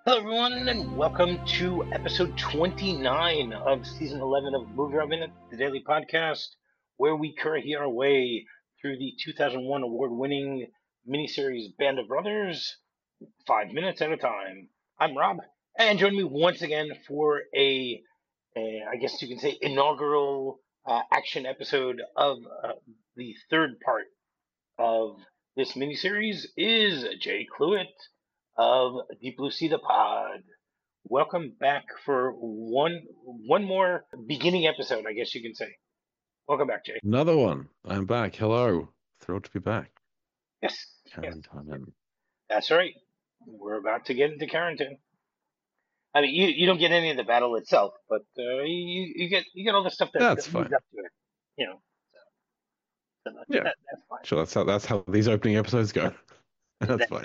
Hello, everyone, and welcome to episode 29 of season 11 of Movie Rob Minute, the daily podcast, where we curry our way through the 2001 award winning miniseries Band of Brothers, 5 minutes at a time. I'm Rob, and join me once again for I guess you can say, inaugural action episode of the third part of this miniseries is Jay Cluett of Deep Blue Sea the Pod. Welcome back for one more beginning episode, I guess you can say. Welcome back, Jay. Another one. I'm back. Hello. Thrilled to be back. Yes, yes, Karen Tynan. that's right. We're about to get into quarantine. I mean, you don't get any of the battle itself, but you get all the stuff that That's leads fine. up to it. You know, so Yeah. that's fine. Sure, that's how these opening episodes go. That's That's fine.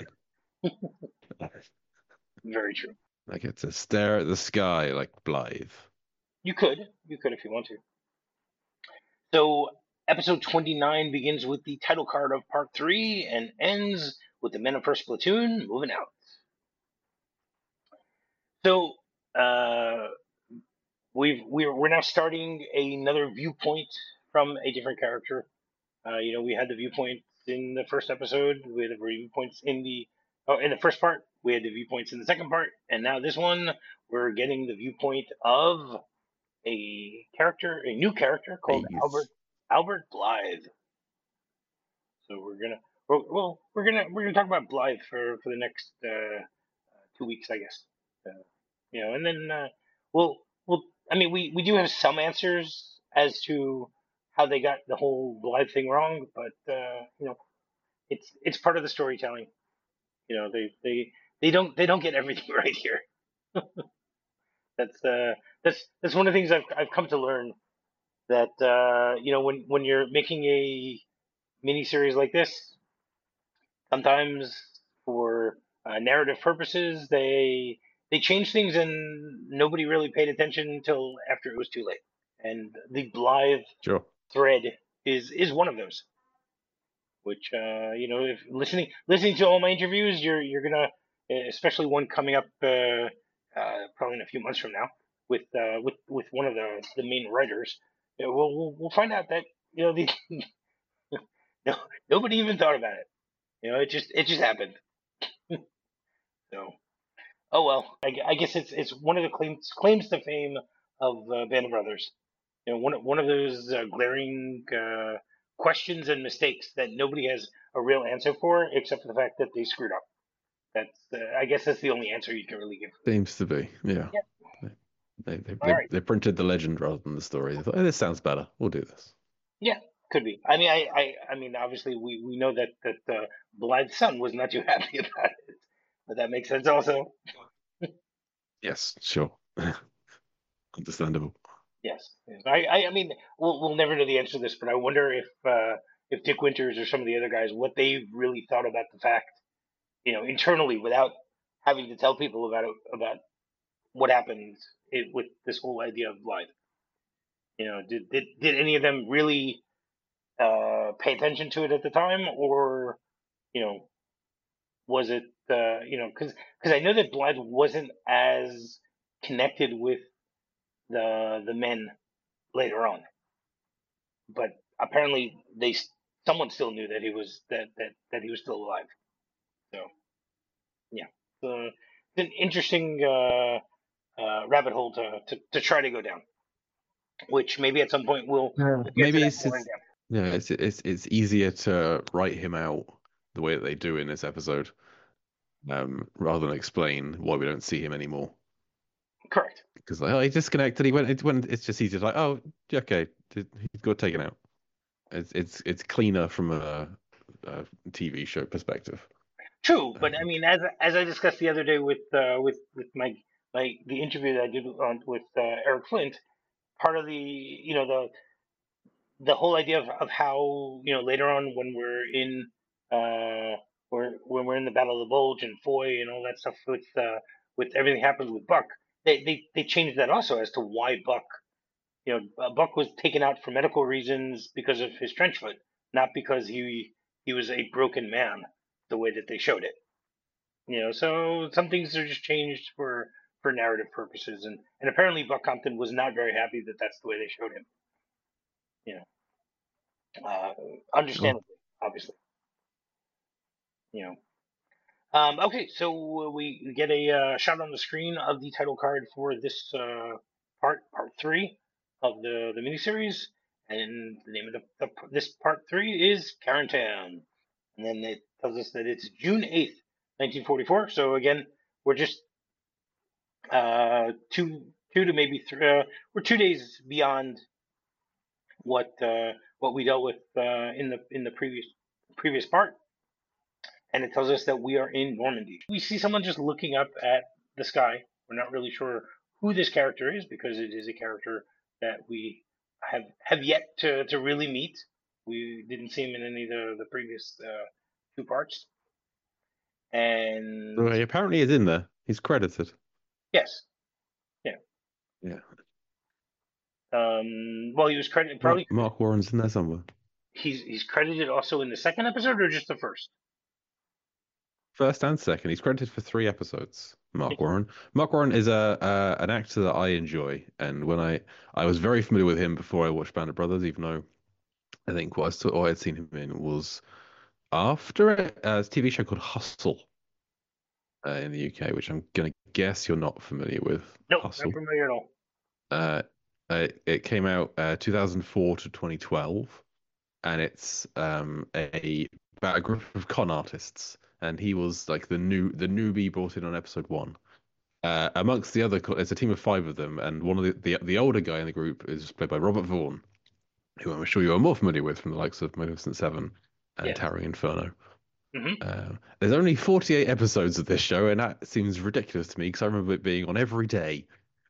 very true. I get to stare at the sky like Blythe. You could if you want to. So, episode 29 begins with the title card of part 3 and ends with the men of first platoon moving out. So, uh, we're now starting another viewpoint from a different character. We had the viewpoints in the first episode, we had the viewpoints in the first part, we had the viewpoints in the second part, and now this one, we're getting the viewpoint of a new character called Ace. Albert Blythe. So we're gonna talk about Blythe for the next 2 weeks, I guess. And then we'll. I mean, we do have some answers as to how they got the whole Blythe thing wrong, but it's part of the storytelling. They don't get everything right here. That's that's one of the things I've come to learn, that when you're making a miniseries like this, sometimes for narrative purposes, they changed things and nobody really paid attention until after it was too late. And the Blythe Sure. thread is one of those. Which if listening to all my interviews, you're gonna, especially one coming up probably in a few months from now with one of the main writers. We'll find out that the no, nobody even thought about it. It just happened. So, oh well. I guess it's one of the claims to fame of Band of Brothers. One of those glaring questions and mistakes that nobody has a real answer for, except for the fact that they screwed up. I guess that's the only answer you can really give. Seems to be. Yeah. Yeah. They, they, they, All they right. they printed the legend rather than the story. They thought, this sounds better. We'll do this. Yeah. Could be. I mean, I mean, obviously, we know that Blythe's son was not too happy about it, but that makes sense also. Yes, sure. Understandable. Yes. Yes. I mean, we'll never know the answer to this, but I wonder if Dick Winters or some of the other guys, what they really thought about the fact, internally, without having to tell people about what happened with this whole idea of Blythe. Did any of them really pay attention to it at the time, or you know, was it because I know that Blythe wasn't as connected with the men later on, but apparently someone still knew that he was still alive. So yeah, so it's an interesting rabbit hole to try to go down, which maybe at some point Yeah. we'll get to Maybe that it's more in just depth. yeah, it's easier to write him out the way that they do in this episode, rather than explain why we don't see him anymore. Correct. Because like, oh, he disconnected. He went. It went. It's just easier. Like, oh, yeah, okay, he's got taken out. It's cleaner from a TV show perspective. True, but I Um, mean, as I discussed the other day with the interview that I did with Eric Flint, part of the whole idea of how later on when we're in when we're in the Battle of the Bulge and Foy and all that stuff with everything happens with Buck, they changed that also as to why Buck, Buck was taken out for medical reasons because of his trench foot, not because he was a broken man the way that they showed it. So some things are just changed for narrative purposes, and apparently Buck Compton was not very happy that that's the way they showed him. You uh, Oh, Understandably, obviously. You know. Okay, so we get a shot on the screen of the title card for this part three of the miniseries, and the name of this part three is Karen Town, and then it tells us that it's June 8th, 1944. So again, we're just two to maybe three. We're 2 days beyond what we dealt with in the previous part, and it tells us that we are in Normandy. We see someone just looking up at the sky. We're not really sure who this character is because it is a character that we have yet to really meet. We didn't see him in any of the previous two parts. so And he apparently is in there. He's credited. yes, yeah. Yeah. Well, he was credited probably. Mark Warren's in there somewhere. He's credited also in the second episode or just the first. First and second. He's credited for 3 episodes. Mark Warren. Mark Warren is a an actor that I enjoy, and when I was very familiar with him before I watched Band of Brothers, even though I think what I had seen him in was after it, a TV show called Hustle in the UK, which I'm gonna guess you're not familiar with. No, not Hustle. familiar at all. Uh, it came out 2004 to 2012, and it's about a group of con artists, and he was like the newbie brought in on episode 1. Amongst the other, there's a team of 5 of them, and one of the older guy in the group is played by Robert Vaughn, who I'm sure you are more familiar with from the likes of Magnificent Seven and Yes. Towering Inferno. Hmm. There's only 48 episodes of this show, and that seems ridiculous to me because I remember it being on every day.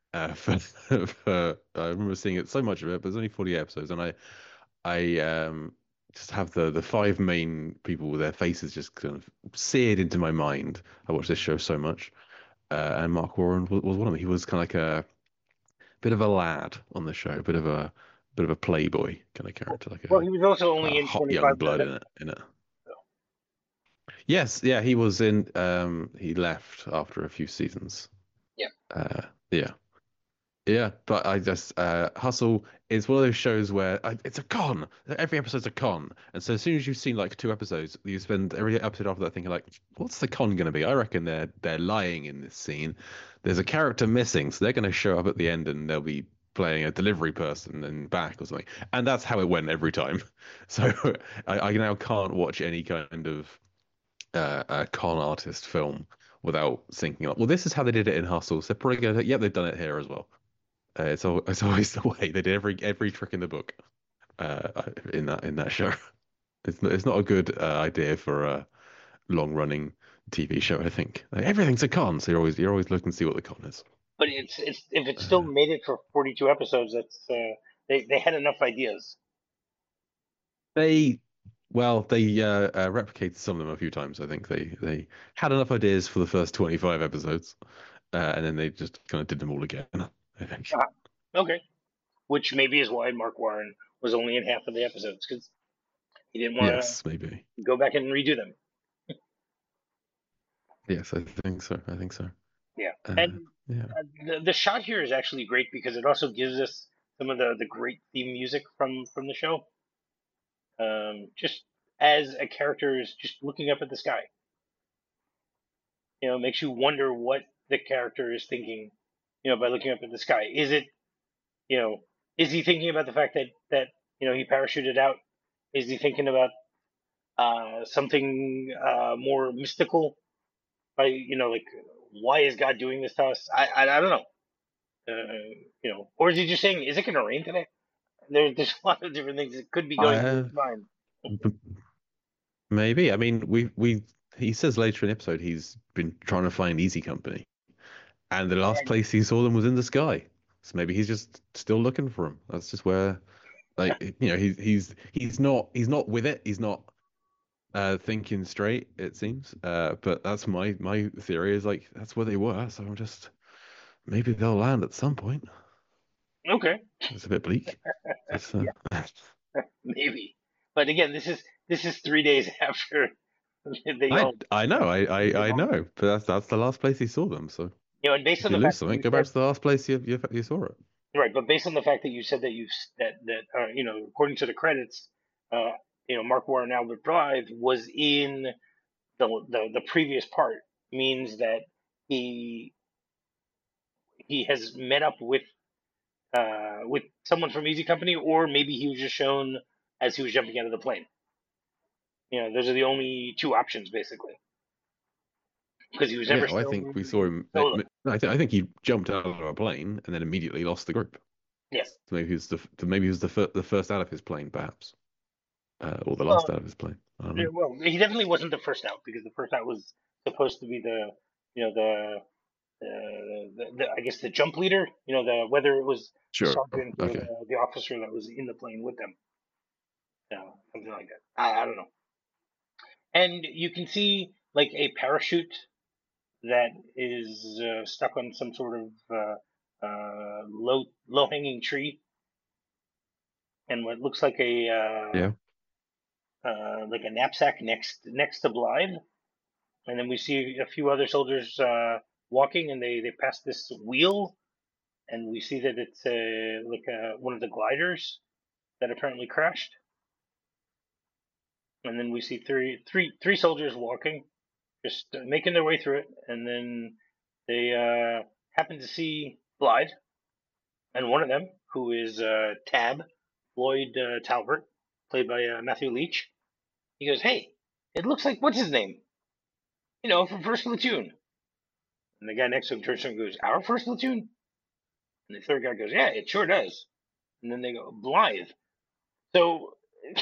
I remember seeing it so much of it, but there's only 48 episodes, and I just have the 5 main people with their faces just kind of seared into my mind. I watched this show so much, and Mark Warren was one of them. He was kind of like a bit of a lad on the show, bit of a playboy kind of character, like Well, he was also only a in hot 25 young of that blood episode. in it. So. Yes, yeah, he was in. He left after a few seasons. Yeah. Yeah. Yeah, but I just Hustle is one of those shows where it's a con. Every episode's a con, and so as soon as you've seen like 2 episodes, you spend every episode after that thinking like, "What's the con going to be?" I reckon they're lying in this scene. There's a character missing, so they're going to show up at the end and they'll be playing a delivery person and back or something. And that's how it went every time. So I now can't watch any kind of a con artist film without thinking like, well, this is how they did it in Hustle. So they're probably going to, yeah, they've done it here as well. It's always the way they did every trick in the book in that show. It's not a good idea for a long running TV show. I think like, everything's a con, so you're always looking to see what the con is. But it's if it still Uh, made it for 42 episodes, that's they had enough ideas. they they replicated some of them a few times. I think they had enough ideas for the first 25 episodes, and then they just kind of did them all again. I think. Ah, okay, which maybe is why Mark Warren was only in half of the episodes because he didn't want Yes, to maybe. go back and redo them. Yes, I think so. I think so. Yeah, Uh, and yeah. the shot here is actually great because it also gives us some of the great theme music from the show. Just as a character is just looking up at the sky, it makes you wonder what the character is thinking, by looking up at the sky. Is it, you know, is he thinking about the fact that he parachuted out? Is he thinking about something more mystical? Like why is God doing this to us? I don't know. Or is he just saying, is it going to rain today? There's a lot of different things that could be going through I his mind. maybe. I mean, we he says later in the episode he's been trying to find Easy Company, and the last And place he saw them was in the sky. So maybe he's just still looking for them. That's just where, like, he's not with it. He's not thinking straight. It seems. But that's my theory is like that's where they were. So I'm just maybe they'll land at some point. okay, It's a bit bleak. It's yeah, maybe. But again, this is 3 days after. They I all, I know, they I all, know, but that's the last place he saw them. So and based if on you the lose fact that something, you go back said to the last place you saw it. right, but based on the fact that you said that according to the credits, uh, Mark Warren Albert Blythe was in the previous part means that he he has met up with someone from Easy Company, or maybe he was just shown as he was jumping out of the plane. Those are the only two options basically, because he was never Yeah, well, I think shown we saw him. solo. No, I think he jumped out of a plane and then immediately lost the group. Yes. So maybe he was the first out of his plane, perhaps, or the Well, last out of his plane. I don't yeah, know. well, he definitely wasn't the first out because the first out was supposed to be you know, the I guess the jump leader. Whether it was the Sure. sergeant or Okay. the officer that was in the plane with them. Something like that. I don't know. And you can see like a parachute that is stuck on some sort of low hanging tree, and what looks Yeah. like a knapsack next to Blythe. And then we see a few other soldiers walking, and they pass this wheel, and we see that it's one of the gliders that apparently crashed. And then we see three soldiers walking, just making their way through it, and then they happen to see Blythe, and one of them, who is Tab, Floyd Talbert, played by Matthew Leach, he goes, "Hey, it looks like what's his name? From First Platoon." And the guy next to him turns to him and goes, "Our First Platoon?" And the third guy goes, "Yeah, it sure does." And then they go, "Blythe." So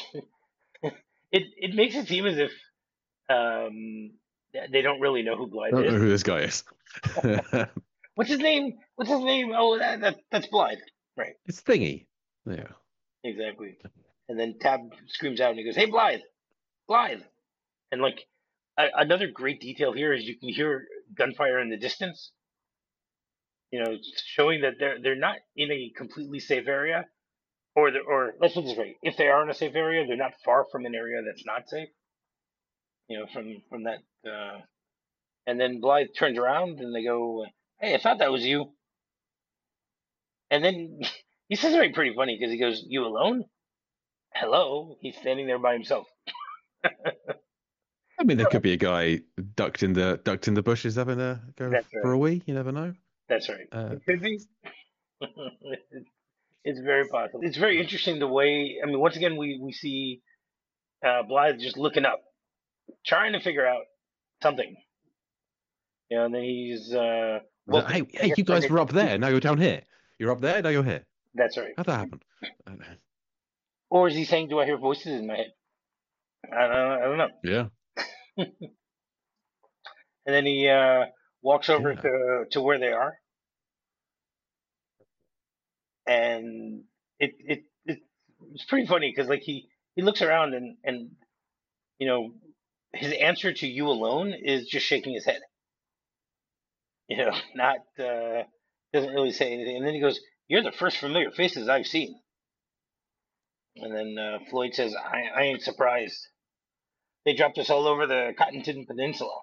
it makes it seem as if um, they don't really know who I Blythe don't is. know who this guy is. What's his name? What's his name? Oh, that's Blythe. Right, It's Thingy. Yeah. exactly. And then Tab screams out and he goes, "Hey, Blythe, Blythe!" And like another great detail here is you can hear gunfire in the distance. Showing that they're not in a completely safe area, or let's put it this way: if they are in a safe area, they're not far from an area that's not safe. From that. And then Blythe turns around and they go, "Hey, I thought that was you." And then he says something pretty funny because he goes, "You alone? Hello." He's standing there by himself. I mean, there could be a guy ducked in the bushes having a go That's for right. a wee. You never know. That's right. Uh, It could be. It's very possible. It's very interesting the way. I mean, once again, we see Blythe just looking up, trying to figure out something. And then he's woken, hey, I hey, guess, you by guys this. were up there. Now you're down here. You're up there. Now you're here. That's right. How'd that happen? I don't know. Or is he saying, "Do I hear voices in my head?" I don't know. Yeah. And then he walks over Yeah. to where they are, and it's pretty funny because like he looks around and you know his answer to "you alone" is just shaking his head. Not doesn't really say anything. And then he goes, "You're the first familiar faces I've seen." And then Floyd says, I ain't surprised. They dropped us all over the Cottonton Peninsula."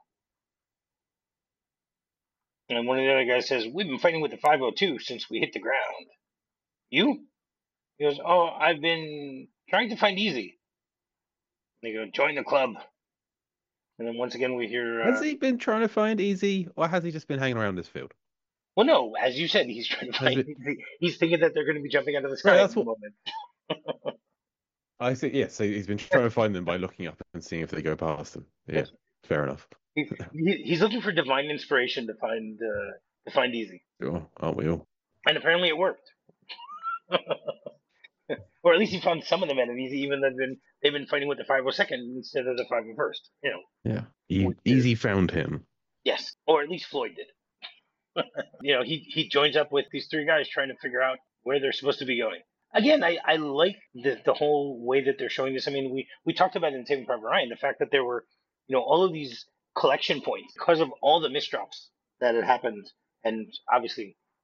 And one of the other guys says, "We've been fighting with the 502 since we hit the ground." "You?" He goes, "Oh, I've been trying to find Easy." They go, "Join the club." And then once again we hear, Has he been trying to find Easy, or has he just been hanging around this field? well, no, as you said, he's trying to Has find it? Easy. He's thinking that they're going to be jumping out of the Right. sky at That's the what moment. I see. Yeah. So he's been trying to find them by looking up and seeing if they go past him. Yeah. That's, Fair enough. he's looking for divine inspiration to find Easy, Sure. Aren't we all? and apparently it worked. Or at least he found some of them enemies, even though they've been fighting with the 502nd instead of the 501st. Yeah. Which is Easy found him. yes, or at least Floyd did. He joins up with these three guys trying to figure out where they're supposed to be going. Again, I like the whole way that they're showing this. I mean, we talked about it in Saving Private Ryan, the fact that there were all of these collection points because of all the misdrops that had happened, and obviously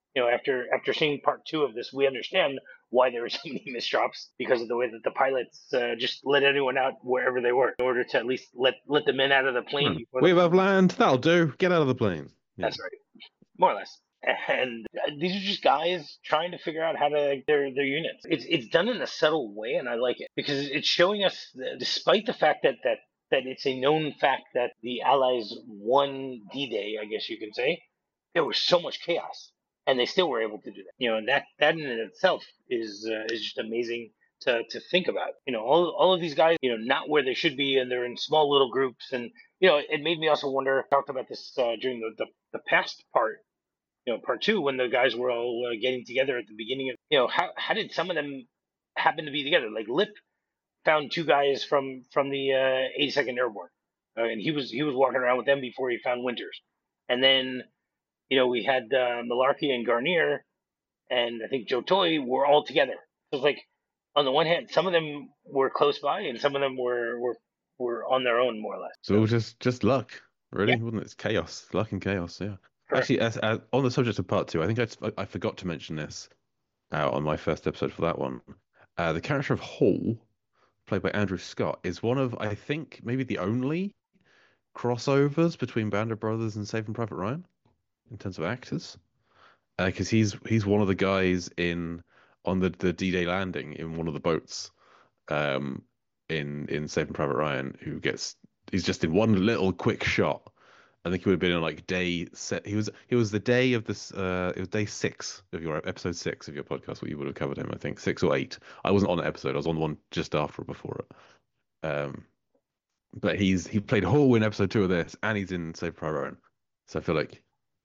after seeing part two of this, we understand why there were so many misdrops because of the way that the pilots just let anyone out wherever they were in order to at least let the men out of the plane before the We above plane. land. That'll do. Get out of the plane. Yeah. That's right, more or less. And these are just guys trying to figure out how to their units. It's done in a subtle way, and I like it because it's showing us, that despite the fact that it's a known fact that the Allies won D-Day, I guess you can say, there was so much chaos, and they still were able to do that. And that in itself is just amazing to think about. All of these guys, not where they should be, and they're in small little groups, and it made me also wonder. Talked about this during the past part, part two, when the guys were all getting together at the beginning of, how did some of them happen to be together? Like Lip found two guys from the 82nd Airborne, and he was walking around with them before he found Winters, and then we had Malarkey and Garnier, and I think Joe Toy were all together. So it's like, on the one hand, some of them were close by, and some of them were on their own, more or less. So just luck, Yeah, really, wasn't it? It's chaos, luck and chaos. Yeah. correct. Actually, as on the subject of part two, I think I forgot to mention this on my first episode for that one. The character of Hall, played by Andrew Scott, is one of, I think, maybe the only crossovers between Band of Brothers and Saving Private Ryan in terms of actors. Because he's one of the guys on the D-Day landing in one of the boats, um, in Saving Private Ryan, he's just in one little quick shot. I think he would have been on like day set. He was the day of this. It was day 6 of your episode 6 of your podcast. What you would have covered him, I think 6 or 8. I wasn't on the episode. I was on the one just after or before it. But he played Hall in episode 2 of this, and he's in Saving Private Ryan. So I feel like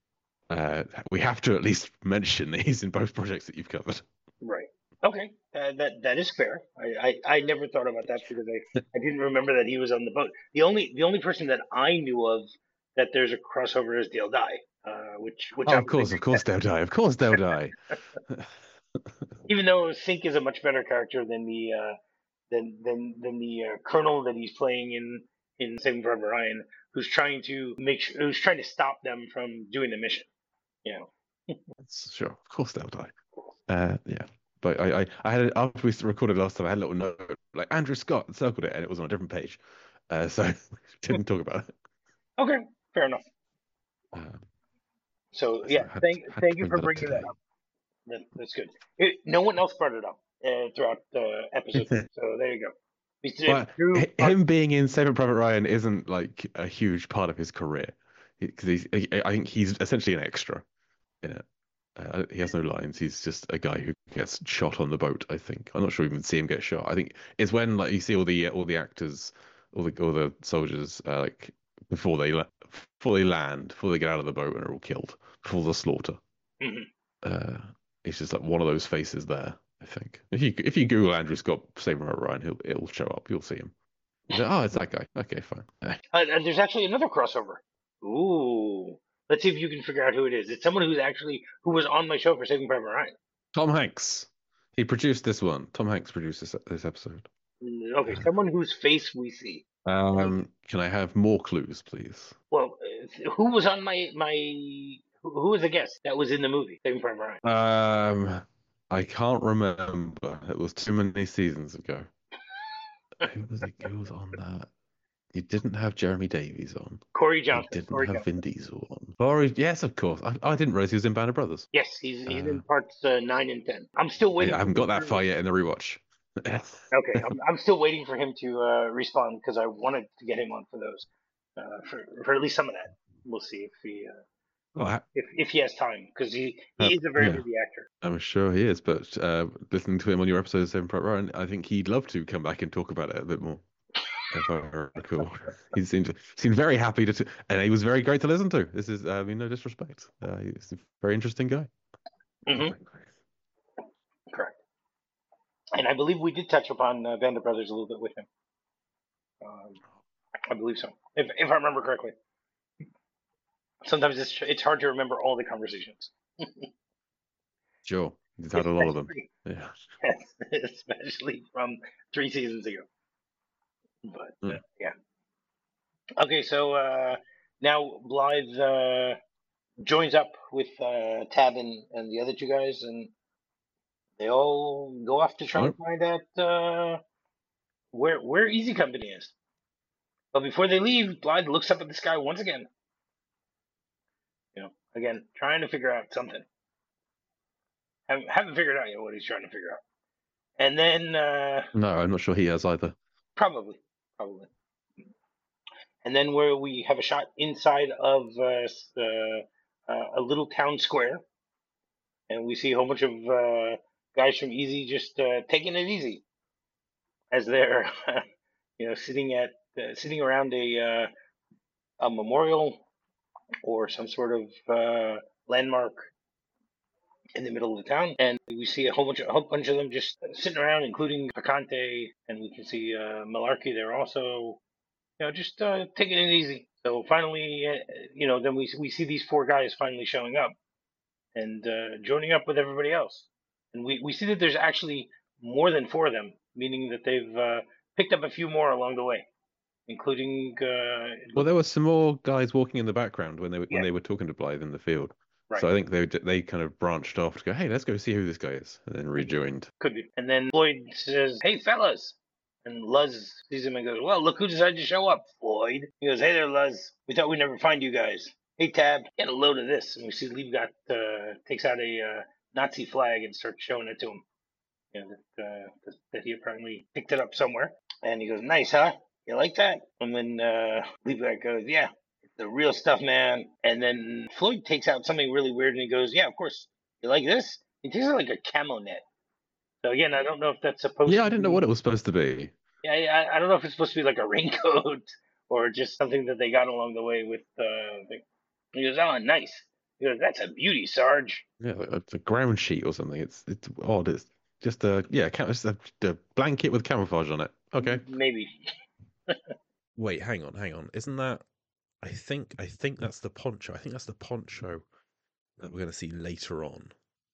we have to at least mention that he's in both projects that you've covered. Right. Okay. That is fair. I never thought about that because I didn't remember that he was on the boat. The only person that I knew of that there's a crossover is Dale Dye, which Oh, I of was like, course they'll die. Of course they'll die. even though Sink is a much better character than the colonel that he's playing in Saving Private Ryan, who's trying to stop them from doing the mission. You know. Sure, of course they'll die. Yeah. But I had after we recorded last time, I had a little note like Andrew Scott circled it, and it was on a different page, so didn't talk about it. Okay, fair enough. So So yeah, I had to thank you bring for that up bringing that today. up. That's good. No one else brought it up throughout episode 3, so there you go. But Drew, him being in Saving Private Ryan isn't like a huge part of his career, because I think he's essentially an extra in it. He has no lines. He's just a guy who gets shot on the boat. I think I'm not sure we even see him get shot. I think it's when like you see all the actors, all the soldiers, like before they land, before they get out of the boat and are all killed, before the slaughter. mhm. Uh, it's just like one of those faces there. I think if you Google Andrew Scott Saving Private Ryan, it'll show up. You'll see him. You say, oh, it's that guy. Okay, fine. And there's actually another crossover. Ooh, let's see if you can figure out who it is. It's someone who was on my show for Saving Private Ryan. Tom Hanks. He produced this one. Tom Hanks produced this episode. Okay, someone whose face we see. Can I have more clues, please? Well, who was on who was the guest that was in the movie Saving Private Ryan? I can't remember. It was too many seasons ago. Who was on that? You didn't have Jeremy Davies on. Corey You Johnson. didn't Corey have Johnson. Vin Diesel on. Corey, yes, of course. I didn't realize he was in Band of Brothers. Yes, he's in parts 9 and 10. I'm still waiting. I haven't got that far yet in the rewatch. Okay, I'm still waiting for him to respond because I wanted to get him on for those, for at least some of that. We'll see if he has time because he is a very busy actor. I'm sure he is, but listening to him on your episode of Saving Private Ryan, I think he'd love to come back and talk about it a bit more. If I recall, he seemed very happy and he was very great to listen to. This is, no disrespect. He's a very interesting guy. Mm-hmm. Correct. And I believe we did touch upon Band of Brothers a little bit with him. I believe so, if I remember correctly. Sometimes it's hard to remember all the conversations. Sure, he's had a lot of them. Yeah. Especially from 3 seasons ago. But yeah. Okay, so now Blythe joins up with Tab and the other two guys, and they all go off to try Oh, and find out where Easy Company is. But before they leave, Blythe looks up at the sky once again. Again, trying to figure out something. Haven't figured out yet what he's trying to figure out. And then no, I'm not sure he has either. probably. And then where we have a shot inside of a little town square, and we see a whole bunch of guys from Easy just taking it easy as they're sitting around a memorial or some sort of landmark in the middle of the town, and we see a whole bunch of them just sitting around, including Picante, and we can see Malarkey there also, just taking it easy. So finally, then we see these four guys finally showing up and joining up with everybody else, and we see that there's actually more than four of them, meaning that they've picked up a few more along the way, including Well, there were some more guys walking in the background when yeah, they were talking to Blythe in the field. right. So I think they kind of branched off to go, hey, let's go see who this guy is, and then rejoined. Could be. And then Floyd says, "Hey, fellas." And Luz sees him and goes, "Well, look who decided to show up, Floyd." He goes, "Hey there, Luz. We thought we'd never find you guys. Hey, Tab, get a load of this." And we see Liebgott takes out a Nazi flag and starts showing it to him. That he apparently picked it up somewhere. And he goes, "Nice, huh? You like that?" And then Liebgott goes, "Yeah, it's the real stuff, man." And then Floyd takes out something really weird and he goes, "Yeah, of course. You like this?" He takes out like a camo net. So again, I don't know if that's supposed Yeah, to I didn't know what be. it was supposed to be. Yeah, I don't know if it's supposed to be like a raincoat or just something that they got along the way with. He goes, "Oh, nice." He goes, "That's a beauty, Sarge." Yeah, like it's a ground sheet or something. It's odd. It's just it's a blanket with camouflage on it. Okay. Maybe. Wait, hang on. Isn't that? I think that's the poncho. I think that's the poncho that we're going to see later on.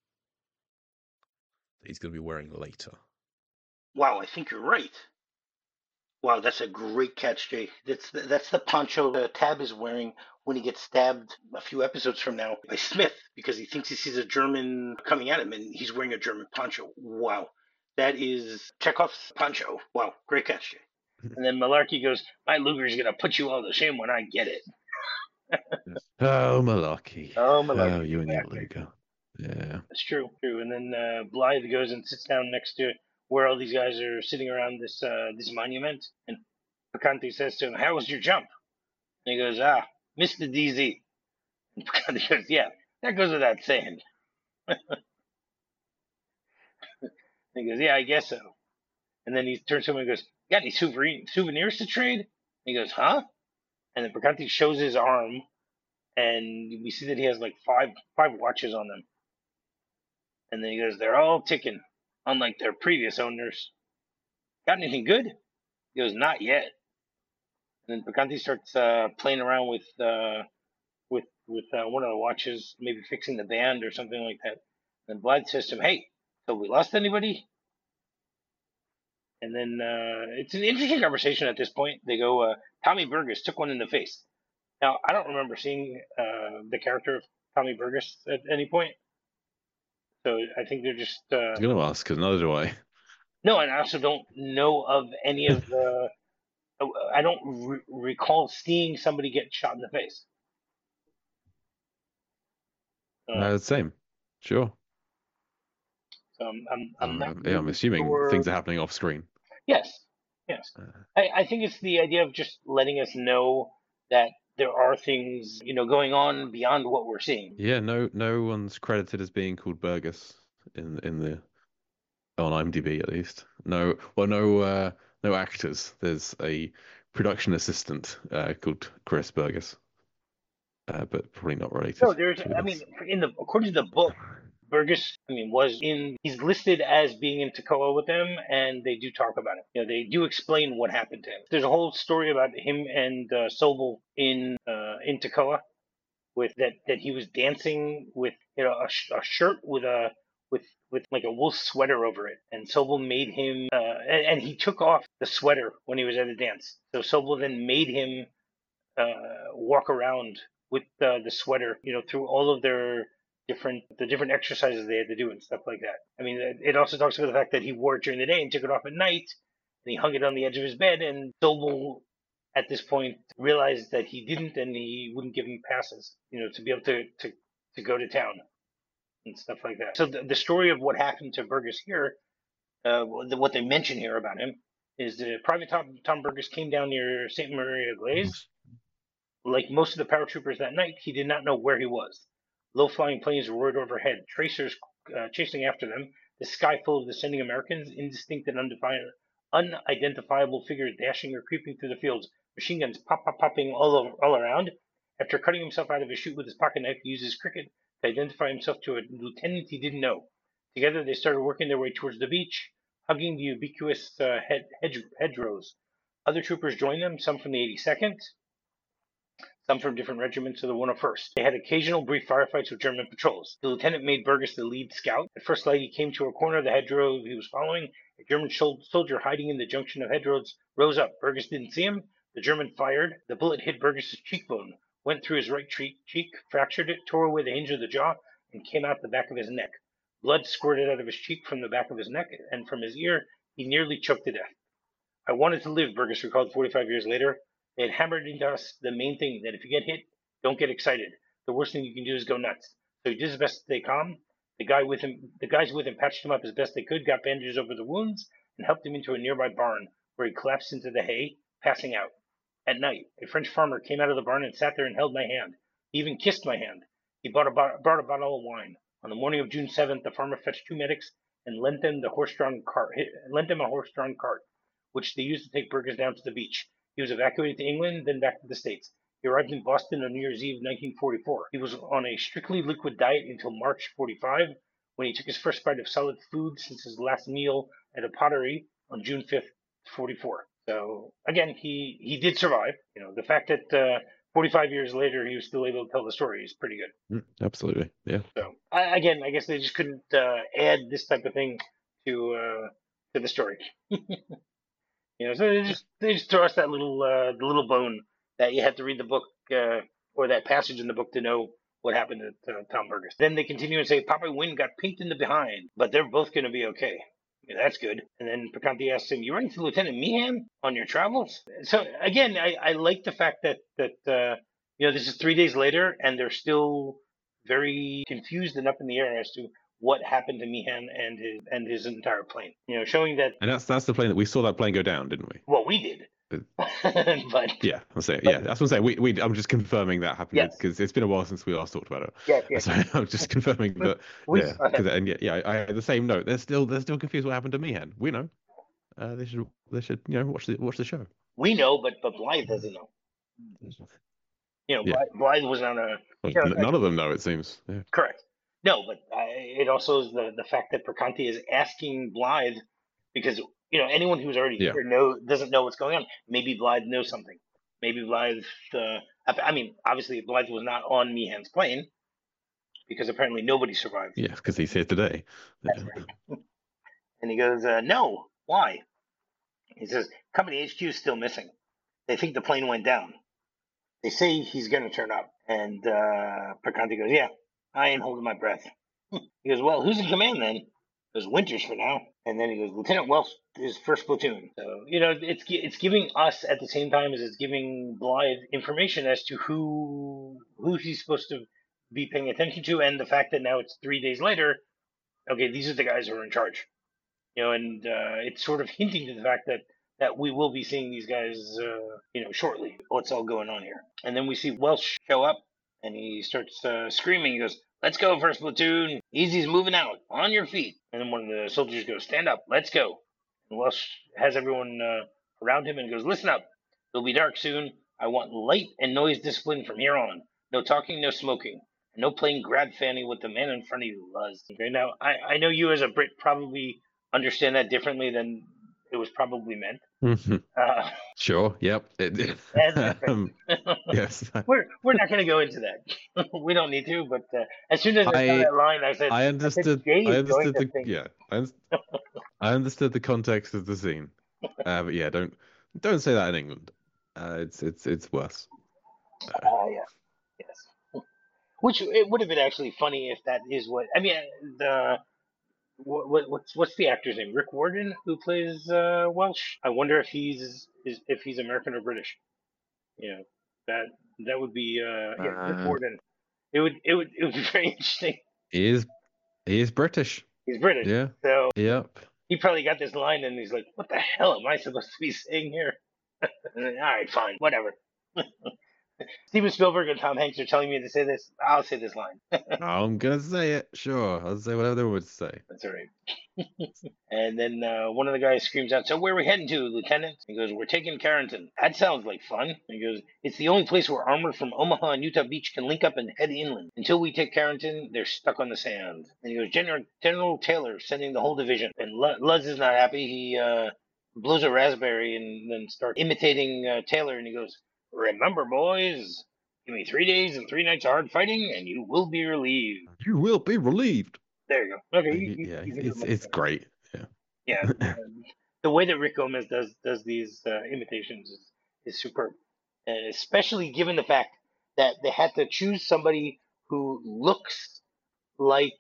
That he's going to be wearing later. Wow, I think you're right. Wow, that's a great catch, Jay. That's the poncho that Tab is wearing when he gets stabbed a few episodes from now by Smith because he thinks he sees a German coming at him and he's wearing a German poncho. Wow, that is Chekhov's poncho. Wow, great catch, Jay. And then Malarkey goes, "My Luger's gonna put you all to shame when I get it." Oh, Malarkey. Oh, Oh, Malarkey, you and your exactly. Luger. Yeah. That's true. And then Blythe goes and sits down next to where all these guys are sitting around this monument, and Picante says to him, "How was your jump?" And he goes, "Ah, missed the DZ." And Picante goes, "Yeah, that goes without saying." And he goes, "Yeah, I guess so." And then he turns to him and goes, "Got any souvenirs to trade?" And he goes, "Huh?" And then Picante shows his arm, and we see that he has like five watches on them. And then he goes, "They're all ticking, unlike their previous owners. Got anything good?" He goes, "Not yet." And then Picante starts playing around with one of the watches, maybe fixing the band or something like that. And Blythe says to him, "Hey, have we lost anybody?" And then it's an interesting conversation at this point. They go, "Tommy Burgess took one in the face." Now, I don't remember seeing the character of Tommy Burgess at any point. So I think they're just. I was going to ask, because neither do I. No, and I also don't know of any of the. I don't recall seeing somebody get shot in the face. Same. Sure. So I'm not Yeah, I'm really assuming sure. things are happening off screen. Yes, yes. Uh, I think it's the idea of just letting us know that there are things, going on beyond what we're seeing. yeah, no one's credited as being called Burgess in the on IMDb at least. No actors. There's a production assistant called Chris Burgess, but probably not related No, there's. to I mean, this. according to the book, Burgess, I mean, he's listed as being in Toccoa with them, and they do talk about it. They do explain what happened to him. There's a whole story about him and Sobel in Toccoa, with that he was dancing with a shirt with like a wool sweater over it, and Sobel made him and he took off the sweater when he was at a dance. So Sobel then made him walk around with the sweater, through all of the different exercises they had to do and stuff like that. I mean, it also talks about the fact that he wore it during the day and took it off at night, and he hung it on the edge of his bed, and Sobel at this point realized that he didn't, and he wouldn't give him passes, to be able to go to town and stuff like that. So the story of what happened to Burgess here, what they mention here about him, is Private Tom Burgess came down near St. Maria Glaze. Like most of the paratroopers that night, he did not know where he was. Low-flying planes roared overhead, tracers chasing after them, the sky full of descending Americans, indistinct and unidentifiable figures dashing or creeping through the fields, machine guns popping all around. After cutting himself out of his chute with his pocket knife, he used his cricket to identify himself to a lieutenant he didn't know. Together, they started working their way towards the beach, hugging the ubiquitous hedgerows. Other troopers joined them, some from the 82nd, some from different regiments of the 101st. They had occasional brief firefights with German patrols. The lieutenant made Burgess the lead scout. At first light, he came to a corner of the hedgerow he was following. A German soldier hiding in the junction of hedgerows rose up. Burgess didn't see him. The German fired. The bullet hit Burgess's cheekbone, went through his right cheek, fractured it, tore away the hinge of the jaw, and came out the back of his neck. Blood squirted out of his cheek from the back of his neck, and from his ear. He nearly choked to death. I wanted to live, Burgess recalled 45 years later. They had hammered into us the main thing, that if you get hit, don't get excited. The worst thing you can do is go nuts. So he did his best to stay calm. The guys with him patched him up as best they could, got bandages over the wounds, and helped him into a nearby barn, where he collapsed into the hay, passing out. At night, a French farmer came out of the barn and sat there and held my hand. He even kissed my hand. He brought a bottle of wine. On the morning of June 7th, the farmer fetched 2 medics and lent them a horse-drawn cart, which they used to take Burgess down to the beach. He was evacuated to England, then back to the States. He arrived in Boston on New Year's Eve 1944. He was on a strictly liquid diet until March 45, when he took his first bite of solid food since his last meal at a pottery on June 5th, 44. So, again, he did survive. The fact that 45 years later he was still able to tell the story is pretty good. Absolutely, yeah. So, I guess they just couldn't add this type of thing to the story. So they just throw us that the little bone that you have to read the book or that passage in the book to know what happened to Tom Burgess. Then they continue and say Papa Wynne got pinked in the behind, but they're both going to be okay. Yeah, that's good. And then Perconti asks him, "You running to Lieutenant Meehan on your travels?" So again, I like the fact that this is 3 days later and they're still very confused and up in the air as to what happened to Meehan and his entire plane. Showing that. And that's the plane that we saw that plane go down, didn't we? Well, we did. But yeah, I'll say yeah. That's what I'm saying. I'm just confirming that happened because it's been a while since we last talked about it. Yeah. So I'm just confirming that. I had the same note. They're still confused what happened to Meehan. We know. They should watch the show. We know, but Blythe doesn't know. Blythe was on a. None of them know, it seems. Yeah. Correct. No, but it also is the fact that Perconti is asking Blythe because anyone who's already here doesn't know what's going on. Maybe Blythe knows something. Maybe Blythe. Obviously Blythe was not on Meehan's plane because apparently nobody survived. Yeah, because he's here today. That's right. And he goes, "No, why?" He says, "Company HQ is still missing. They think the plane went down. They say he's going to turn up." And Perconti goes, "Yeah, I ain't holding my breath." He goes, "Well, who's in command then?" He goes, "Winters for now." And then he goes, "Lieutenant Welsh is first platoon." So, it's giving us at the same time as it's giving Blythe information as to who he's supposed to be paying attention to, and the fact that now it's 3 days later, okay, these are the guys who are in charge. And it's sort of hinting to the fact that we will be seeing these guys, shortly. What's all going on here? And then we see Welsh show up, and he starts screaming. He goes, "Let's go, first platoon. Easy's moving out. On your feet." And then one of the soldiers goes, "Stand up. Let's go." And Welsh has everyone around him and goes, "Listen up. It'll be dark soon. I want light and noise discipline from here on. No talking, no smoking. And no playing grab fanny with the man in front of you, Luz." Okay, now, I know you as a Brit probably understand that differently than it was probably meant. Sure. Yep. Yes. We're not going to go into that. We don't need to. But as soon as I saw that line, I said, I understood. I understood the context of the scene. But yeah, don't say that in England. It's worse. Yeah. Yes. Which it would have been actually funny if that is what I mean. The what's the actor's name? Rick Warden, who plays Welsh. I wonder if he's American or British. You know, that that would be yeah, Rick Uh, Warden. It would be very interesting. he is he is British. He's British, Yeah. so Yep. he probably got this line and he's like, "What the hell am I supposed to be saying here?" All right, fine, whatever. Steven Spielberg and Tom Hanks are telling me to say this. I'll say this line. I'm gonna say it. Sure, I'll say whatever they would say. That's all right. And then one of the guys screams out, "So where are we heading to, Lieutenant?" He goes, "We're taking Carrington." That sounds like fun. He goes, "It's the only place where armor from Omaha and Utah Beach can link up and head inland. Until we take Carrington, they're stuck on the sand." And he goes, General Taylor sending the whole division." And Luz is not happy. He blows a raspberry and then starts imitating Taylor. And he goes, "Remember, boys, give me 3 days and 3 nights of hard fighting, and you will be relieved." You will be relieved. There you go. Okay, Yeah, you can do it much it's better. great. Yeah, the way that Rick Gomez does these imitations is superb, and especially given the fact that they had to choose somebody who looks like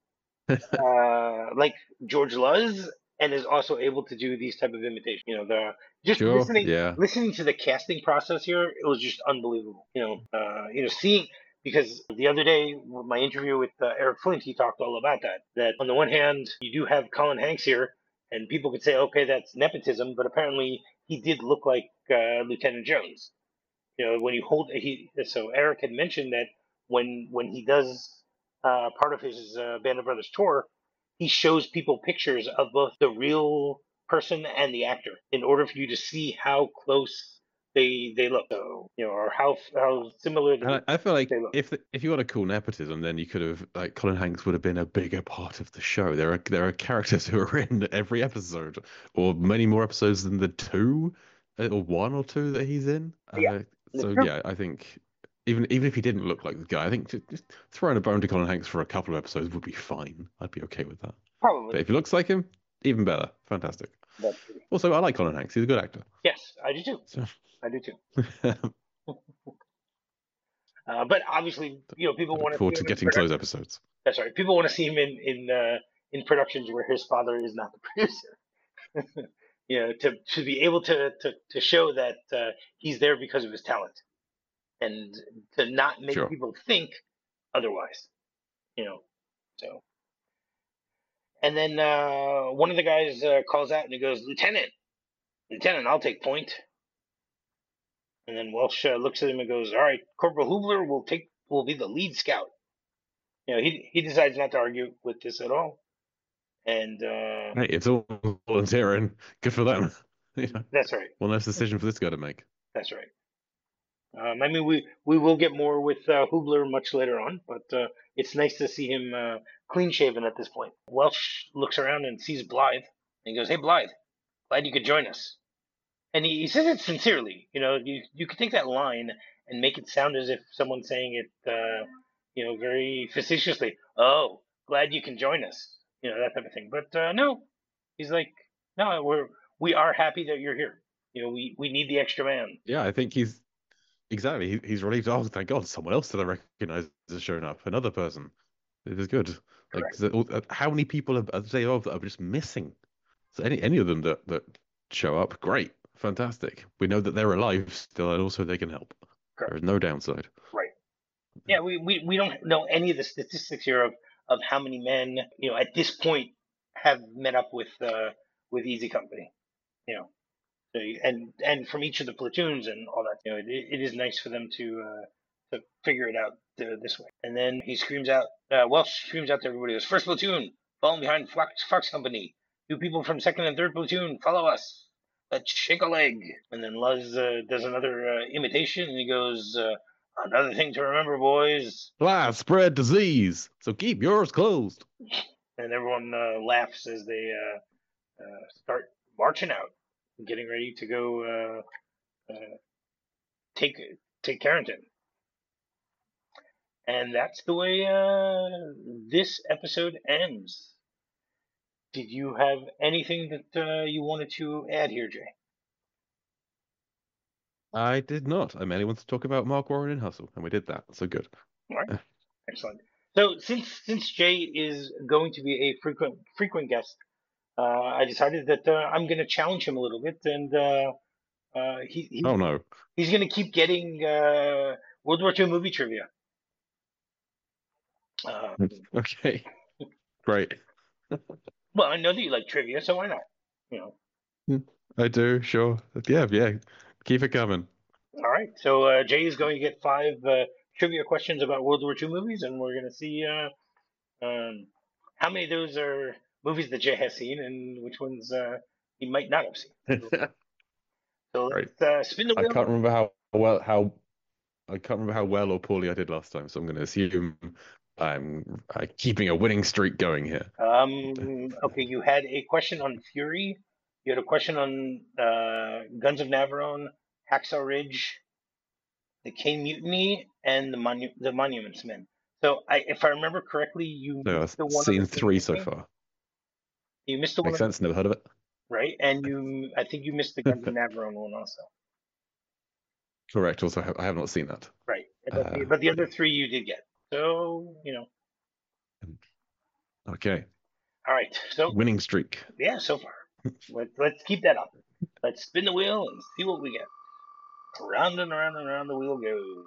like George Luz and is also able to do these type of imitations. You know, the just Sure. Yeah. listening to the casting process here, it was just unbelievable. Seeing. Because the other day, with my interview with Eric Flint, he talked all about that. That on the one hand, you do have Colin Hanks here, and people could say, okay, that's nepotism, but apparently he did look like Lieutenant Jones. You know, when you hold so Eric had mentioned that when he does part of his Band of Brothers tour, he shows people pictures of both the real person and the actor in order for you to see how close they look. So or how similar And I feel like they look. if you want to call nepotism, then you could have like Colin Hanks would have been a bigger part of the show. There are characters who are in every episode, or many more episodes than the two, or one or two that he's in. Yeah, So true. yeah, I think even if he didn't look like the guy, I think just throwing a bone to Colin Hanks for a couple of episodes would be fine. I'd be okay with that. Probably. But if he looks like him, even better. Fantastic. That's true. Also, I like Colin Hanks. He's a good actor. Yes, I do too. So. I do too. But obviously, people want Look to forward see to him in getting to those production. episodes. That's right. People want to see him in productions where his father is not the producer. To be able to show that he's there because of his talent, and to not make Sure. people think otherwise. So. And then one of the guys calls out and he goes, Lieutenant, I'll take point. And then Welsh looks at him and goes, "All right, Corporal Hubler will be the lead scout." He decides not to argue with this at all, and Hey, it's all volunteering. Good for them. that's right. One less decision for this guy to make. That's right. I mean, we will get more with Hubler much later on, but it's nice to see him clean shaven at this point. Welsh looks around and sees Blythe, and he goes, "Hey, Blythe, glad you could join us." And he says it sincerely. You could take that line and make it sound as if someone's saying it, very facetiously. "Oh, glad you can join us," that type of thing. But no, he's like, "No, we are happy that you're here. We need the extra man." Yeah, I think he's exactly. He's relieved. Oh, thank God, someone else that I recognize has shown up. Another person. It is good. Like, Correct. how many people have that are just missing? So any of them that show up, great, fantastic. We know that they're alive still, and also they can help. Correct. There is no downside. Right. Yeah, we don't know any of the statistics here of how many men at this point have met up with Easy Company. So and from each of the platoons and all that. It is nice for them to figure it out this way. And then he screams out, Welsh screams out to everybody, goes, "First platoon, falling behind Fox Company. You people from second and third platoon, follow us. Let's shake a leg." And then Luz does another imitation, and he goes, "Another thing to remember, boys." Flies spread disease, so keep yours closed. And everyone laughs as they start marching out, getting ready to go take Carrington. And that's the way this episode ends. Did you have anything that you wanted to add here, Jay? I did not. I mainly wanted to talk about Mark Warren in Hustle, and we did that. So good. All right. Excellent. So since Jay is going to be a frequent guest, I decided that I'm going to challenge him a little bit, and he's Oh gonna, no. he's going to keep getting World War II movie trivia. Uh, Okay. Great. well, I know that you like trivia, so why not? You know. I do, sure. Yeah, yeah. Keep it coming. All right. So Jay is going to get 5 trivia questions about World War II movies, and we're going to see um, how many of those are movies that Jay has seen, and which ones he might not have seen. So Right. let's spin the I wheel. can't remember how well or poorly I did last time, so I'm going to assume I'm keeping a winning streak going here. Okay, you had a question on Fury. You had a question on Guns of Navarone, Hacksaw Ridge, the Caine Mutiny, and the Monuments Men. So, if I remember correctly, you No, missed I've the one on seen the Caine 3 so Mutiny, far. you missed the one Makes on the sense. Never heard of right, and I think you missed the Guns of it. Navarone one also, Correct. Also, I have not seen that. right? But the other Yeah. 3 you did get. So, Okay. all right. So, Winning streak. yeah, so far, let's keep that up. Let's spin the wheel and see what we get. Round and around and around the wheel goes.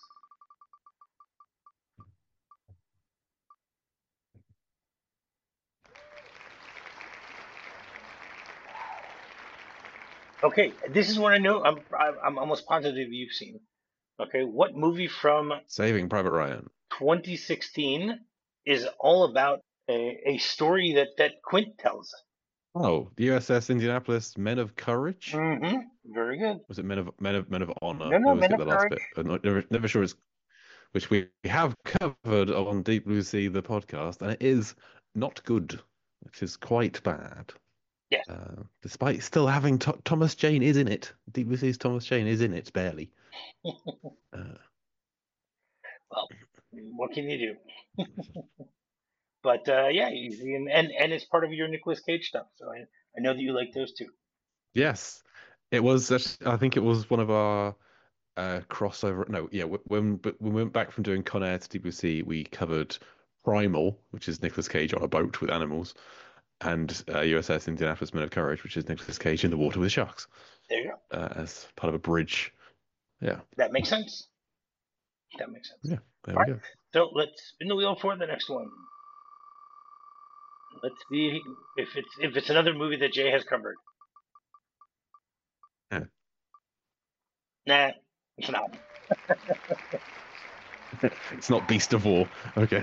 Okay, this is one I know. I'm almost positive you've seen. Okay, what movie from Saving Private Ryan. 2016 is all about a story that Quint tells? Oh, the USS Indianapolis, Men of Courage. Mm-hmm. Very good. Was it Men of Honor? No, I no, always Men get of the last Courage. bit. I'm never sure it's which we have covered on Deep Blue Sea, the podcast, and it is not good, which is quite bad. Yes. Despite still having Thomas Jane is in it. Deep Blue Sea's Thomas Jane is in it, barely. Well, what can you do? But yeah, easy, and it's part of your Nicolas Cage stuff. So I know that you like those too. Yes, it was. I think it was one of our crossover. No, yeah. When we went back from doing Con Air to Deep Blue Sea, we covered Primal, which is Nicolas Cage on a boat with animals, and USS Indianapolis Men of Courage, which is Nicolas Cage in the water with sharks, There you go. as part of a bridge. Yeah. That makes sense. That makes sense. Yeah. There All we right. go. So let's spin the wheel for the next one. Let's see if it's another movie that Jay has covered. Yeah. Nah, it's not. It's not Beast of War. Okay.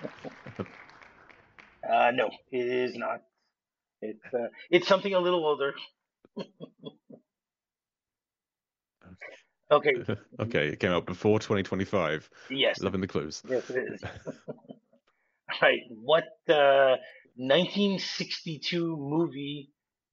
No, it is not. It's something a little older. Okay. Okay, it came out before 2025. Yes. Loving the clues. Yes, it is. All right. What 1962 movie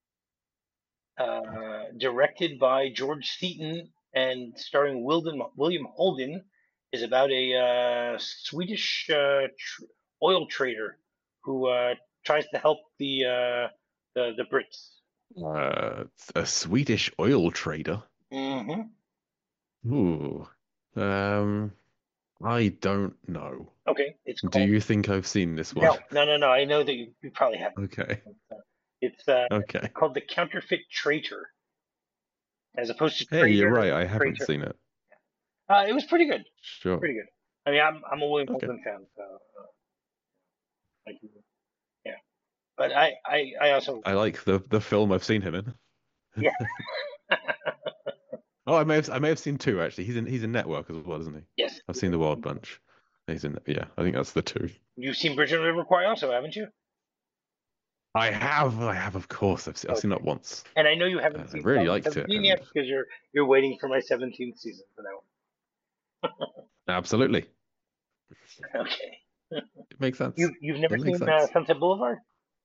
directed by George Seaton and starring William Holden is about a Swedish oil trader who tries to help the Brits? A Swedish oil trader. Mm-hmm. Ooh. I don't know. Okay, it's called. Do you think I've seen this one? No. I know that you probably haven't. Okay. It's Okay. called The Counterfeit Traitor, as opposed to Hey, you're Traitor. right. I haven't Traitor. seen it. It was pretty good. Sure. Pretty good. I mean, I'm a William Okay. Holden fan, so yeah. But I also I like the film I've seen him in. yeah. Oh, I may have seen 2 actually. He's in Network as well, isn't he? Yes. I've seen The Wild Bunch. He's in. Yeah, I think that's the 2. You've seen Bridge on the River Kwai also, haven't you? I have, of course. I've seen that once. And I know you haven't seen. I really liked it. 17 yet because you're waiting for my 17th season for that one. Absolutely. Okay. It makes sense. You've never It seen makes sense. Sunset Boulevard?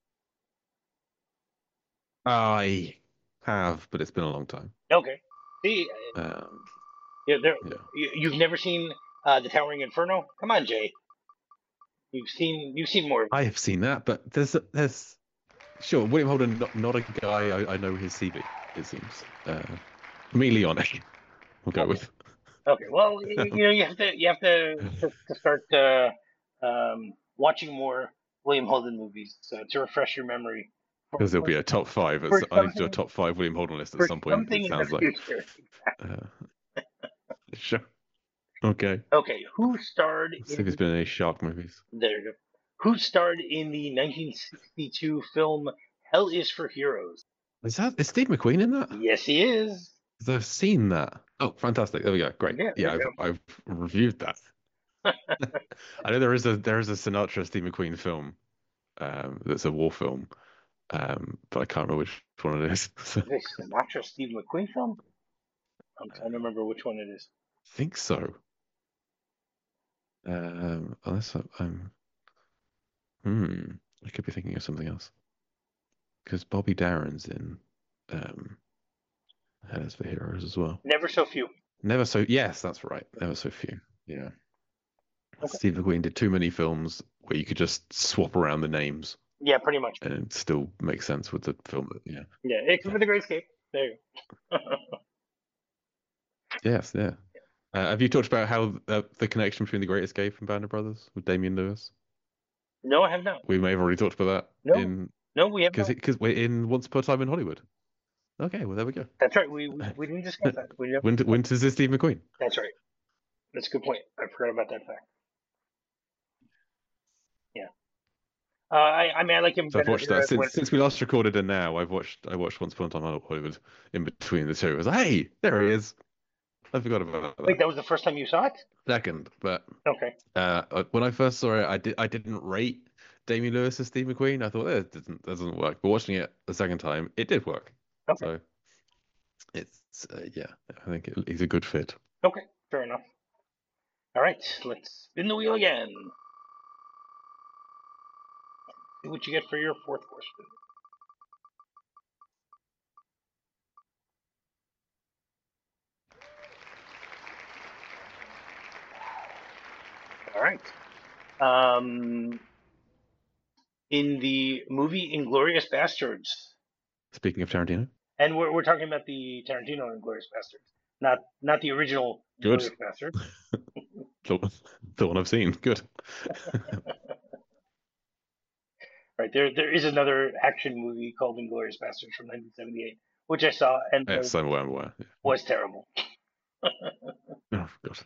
I have, but it's been a long time. Okay. See, Yeah. you've never seen The Towering Inferno? Come on, Jay. You've seen more. I have seen that, but there's sure William Holden, not a guy I know his CV. It seems. Leonic, we'll go with. Okay. Well, you have to start watching more William Holden movies to refresh your memory. Because there'll be a top five. For I need to do a something, top five William Holden list at for some point. something It in the sounds like. future. Sure. Okay. Okay, who starred Let's see if there's been any shark movies. There you go. Who starred in the 1962 film Hell is for Heroes? Is Steve McQueen in that? Yes, he is. 'Cause I've seen that. Oh, fantastic! There we go. Great. Yeah, there Yeah, you I've reviewed that. I know there is a Sinatra Steve McQueen film, that's a war film, but I can't remember which one it is. So, Is this the Sinatra Steve McQueen film? I'm trying to remember which one it is. I think so. Unless I could be thinking of something else. Because Bobby Darin's in Hell is for Heroes as well. Never So Few. Never So Yes, that's right. Never So Few. Yeah. Okay. Steve McQueen did too many films where you could just swap around the names Yeah, pretty much. and it still make sense with the film. Yeah. Yeah, except for The Great Escape. There you go. Yes, yeah. Have you talked about how the connection between The Great Escape and Band of Brothers with Damian Lewis? No, I have not. We may have already talked about that. No. No, we have not. Because we're in Once Upon a Time in Hollywood. Okay, well there we go. That's right. We didn't discuss that. Winters is Steve McQueen. That's right. That's a good point. I forgot about that fact. Yeah. I mean, I like him. So I've watched that when- since we last recorded, and now I watched Once Upon a Time in Hollywood in between the two. I was like, hey, there he is. I forgot about that. Wait, that was the first time you saw it? Second, but Okay. when I first saw it, I didn't rate Damian Lewis as Steve McQueen. I thought it doesn't work. But watching it the second time, it did work. Okay. So it's yeah, I think he's a good fit. Okay, fair enough. All right, let's spin the wheel again. See what you get for your fourth question. All right. In the movie Inglourious Bastards, Speaking of Tarantino, and we're talking about the Tarantino Inglourious Bastards, not the original Good. Inglourious Bastards. the one I've seen. Good. Right, there is another action movie called Inglourious Bastards from 1978, which I saw and Yes, I'm aware. Yeah. was terrible. Oh God.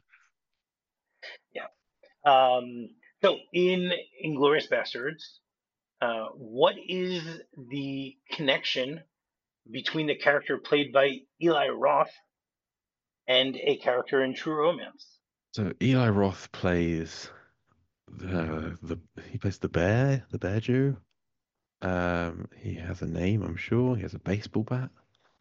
So in Inglourious Bastards, what is the connection between the character played by Eli Roth and a character in True Romance? So Eli Roth plays he plays the bear Jew. He has a name, I'm sure. He has a baseball bat.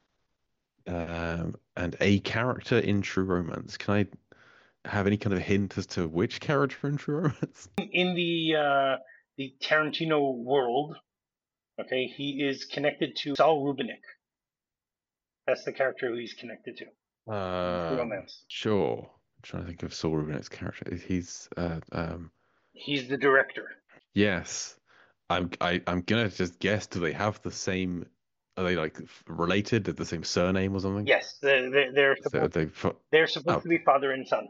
And a character in True Romance. Can I have any kind of hint as to which character in True Romance? In the Tarantino world, okay, he is connected to Saul Rubinek. That's the character who he's connected to. True Romance. Sure. I'm trying to think of Saul Rubinek's character. He's the director. Yes. I'm gonna just guess. Do they have the same? Are they like related? Have the same surname or something? Yes, they're supposed, to be father and son.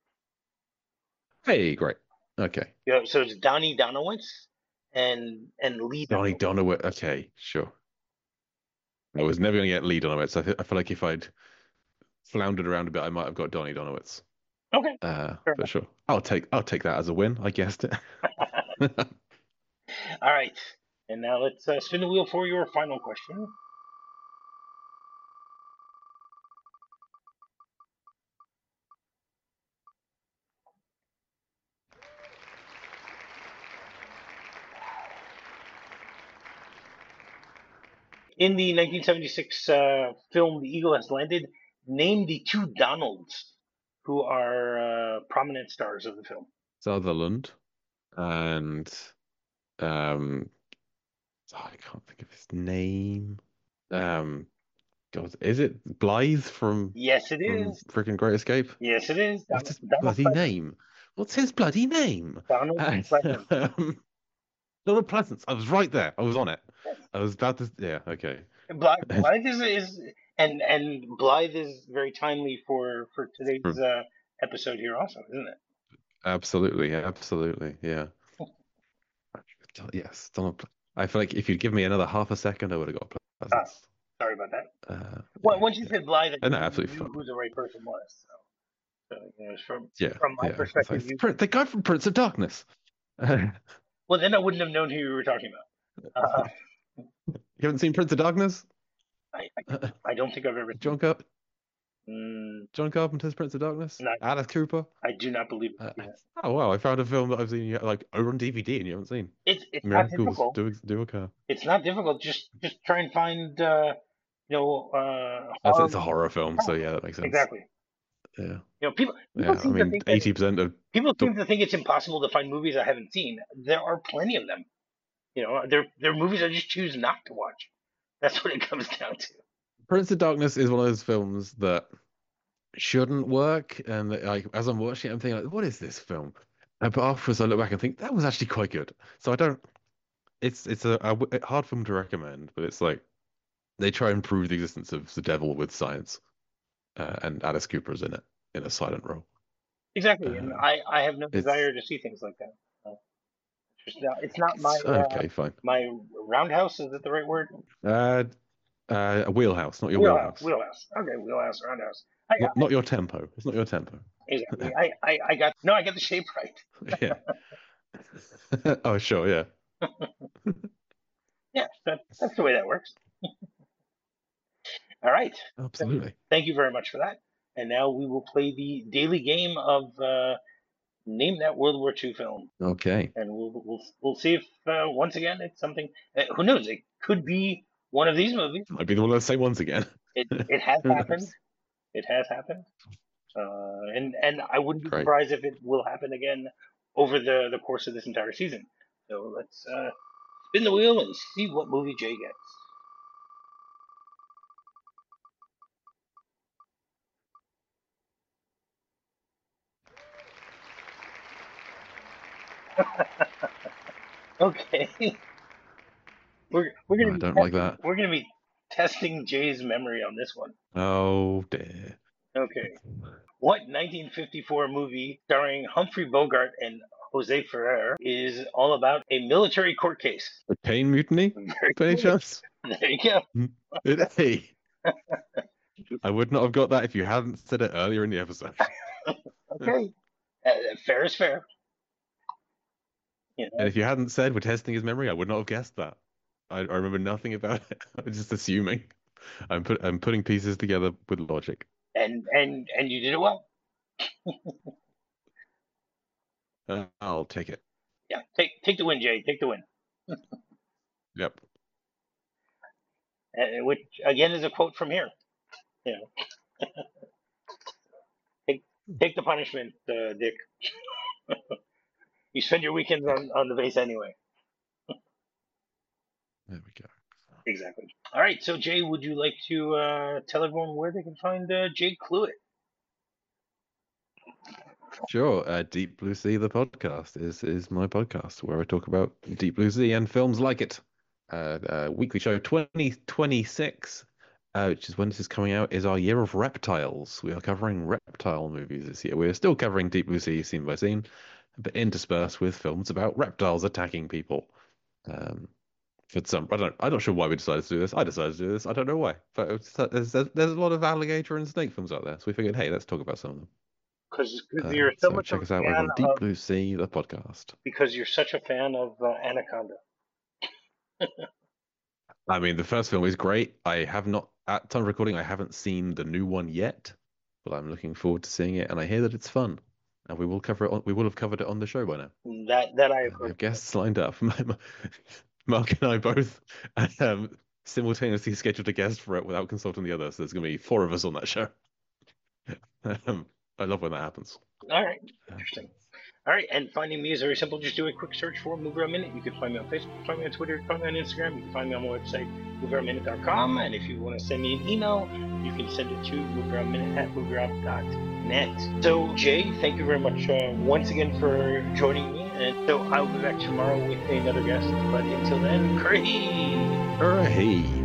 Hey, great. Okay. Yeah, so it's Donnie Donowitz and Lee. Donnie Donowitz. Okay, sure. I was never gonna get Lee Donowitz. I feel like if I'd floundered around a bit, I might have got Donnie Donowitz. Okay. But sure. I'll take that as a win. I guessed it. All right, and now let's spin the wheel for your final question. In the 1976 film The Eagle Has Landed, name the two Donalds who are prominent stars of the film. Sutherland and I can't think of his name. God, is it Blythe from? Yes, it from is. Freaking Great Escape? Yes, it is. What's his bloody name? What's his bloody name? Donald Pleasance. Donald Pleasance. I was right there. I was on it. I was about to. Yeah. Okay. Blythe is Blythe is very timely for today's episode here, also, isn't it? Absolutely, yeah. Yes, I feel like if you'd give me another half a second, I would have got Ah, Pleasance. sorry about that. Yeah, Once you yeah. said Blythe, I No, knew absolutely fine. who the right person was. So from Yeah, my yeah. perspective, The guy from Prince of Darkness. You well, then I wouldn't have known who you were talking about. haven't seen Prince of Darkness? I, I don't think I've ever seen. John Car Mm, John Carpenter's Prince of Darkness? not, Alice Cooper? I do not believe I've Uh, seen it. oh wow, I found a film that I've seen like over on DVD and you haven't seen. It's not Miracles difficult. do occur. It's not difficult. Just try and find horror It's a horror film, so yeah, that makes sense. exactly. Yeah. People Yeah, I seem to mean, think that 80% of people the seem to think it's impossible to find movies I haven't seen. There are plenty of them. There are movies I just choose not to watch. That's what it comes down to. Prince of Darkness is one of those films that shouldn't work, and like as I'm watching it, I'm thinking, like, what is this film? But afterwards, I look back and think that was actually quite good. So I don't. It's a hard film to recommend, but it's like they try and prove the existence of the devil with science, and Alice Cooper's in it in a silent role. Exactly, and I have no It's desire to see things like that. It's not my okay, fine. my roundhouse. Is that the right word? A wheelhouse, not your wheelhouse. Wheelhouse. Okay, wheelhouse, roundhouse. Not your tempo. It's not your tempo. Exactly. I got the shape right. Yeah. Oh, sure, yeah. Yeah, that's the way that works. All right. Absolutely. Thank you very much for that. And now we will play the daily game of name that World War II film. Okay. And we'll see if once again it's something. Who knows? It could be one of these movies. Might be the one let's say once again. It has happened. It has happened. And I wouldn't be surprised if it will happen again over the course of this entire season. So let's spin the wheel and see what movie Jay gets. Okay. We're gonna I don't like that. We're gonna be testing Jay's memory on this one. Oh dear. Okay. What 1954 movie starring Humphrey Bogart and Jose Ferrer is all about a military court case? The Caine Mutiny? By any chance? There you go. Hey. I would not have got that if you hadn't said it earlier in the episode. Okay. Fair is fair. And if you hadn't said we're testing his memory, I would not have guessed that. I remember nothing about it. I'm just assuming. I'm putting pieces together with logic. And you did it well. I'll take it. Yeah, take the win, Jay. Take the win. Yep. Which again is a quote from here. Take the punishment, Dick. You spend your weekends on the base anyway. There we go. Exactly. All right. So, Jay, would you like to tell everyone where they can find Jay Cluett? Sure. Deep Blue Sea, the podcast, is my podcast where I talk about Deep Blue Sea and films like it. Weekly show 2026, which is when this is coming out, is our year of reptiles. We are covering reptile movies this year. We're still covering Deep Blue Sea scene by scene, but interspersed with films about reptiles attacking people. For some, I'm not sure why we decided to do this. I decided to do this. I don't know why, but there's a lot of alligator and snake films out there, so we figured, hey, let's talk about some of them. Because you're so much check us out over on Deep Blue Sea, the podcast. Because you're such a fan of Anaconda. I mean, the first film is great. I have not, at time of recording, I haven't seen the new one yet, but I'm looking forward to seeing it, and I hear that it's fun. And we will cover it. We will have covered it on the show by now. That I have guests lined up. Mark and I both simultaneously scheduled a guest for it without consulting the others. So there's going to be 4 of us on that show. I love when that happens. All right, interesting. All right, and finding me is very simple. Just do a quick search for Movie Minute. You can find me on Facebook, find me on Twitter, find me on Instagram. You can find me on my website, movieminute.com. And if you want to send me an email, you can send it to movieminute@movierob.net. So, Jay, thank you very much once again for joining me. And so I'll be back tomorrow with another guest. But until then, hooray! Hooray!